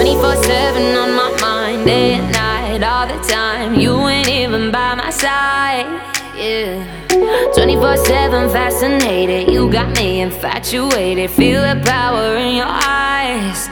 24/7 on my mind, day and night, all the time. You ain't even by my side, yeah. 24/7 fascinated, you got me infatuated. Feel the power in your eyes.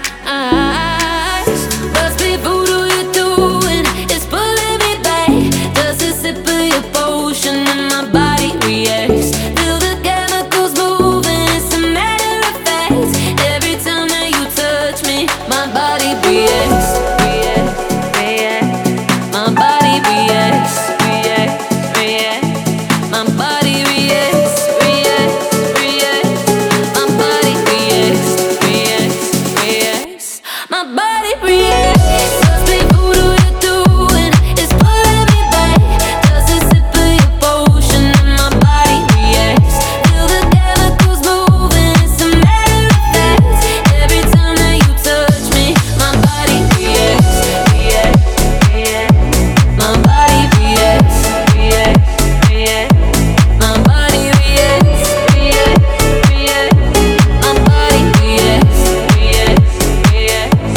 Must be voodoo you're doing, it's pulling me back. Just a sip of your potion and my body reacts. Feel the chemicals moving, it's a matter of fact. Every time that you touch me, my body reacts, reacts, reacts. My body reacts, reacts, reacts. My body reacts, reacts, reacts. My body reacts, reacts, reacts. My body reacts. Must be voodoo you're doing, it's pulling me back. Just a sip of your potion and my body reacts. Feel the chemicals moving, it's a matter of fact. Every time that you touch me, my body reacts, reacts, reacts. My body reacts, reacts, reacts. My body reacts, reacts, reacts. My body reacts, reacts, reacts.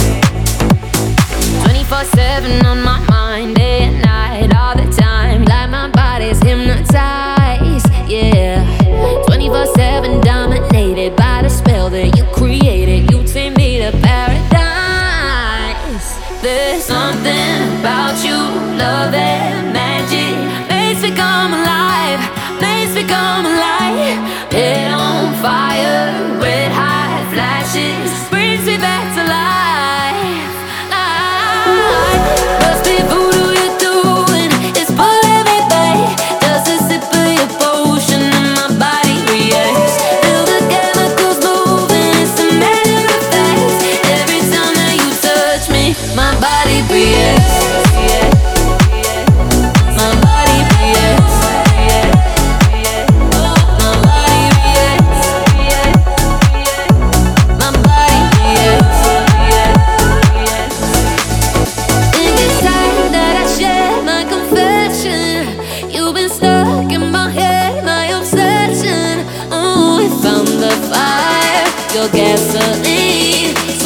24/7 on my mind, day and night, all the time. Like my body's hypnotized, yeah. 24/7 dominated by the spell that you created. You take me to paradise. There's something about you, love and magic. Makes me come alive, makes me come alive. Head on fire, red hot flashes, brings me back to life. Must be voodoo you're doing, it's pulling me back. Just a sip of your potion and my body reacts. Feel the chemicals moving, it's a matter of fact. Every time that you touch me, my body reacts, reacts, reacts. My body reacts, reacts, reacts. My body reacts, reacts, reacts. My body reacts, reacts, reacts. Think it's time that I share my confession. You've been stuck in my head, my obsession. Oh, we found the fire, your gasoline.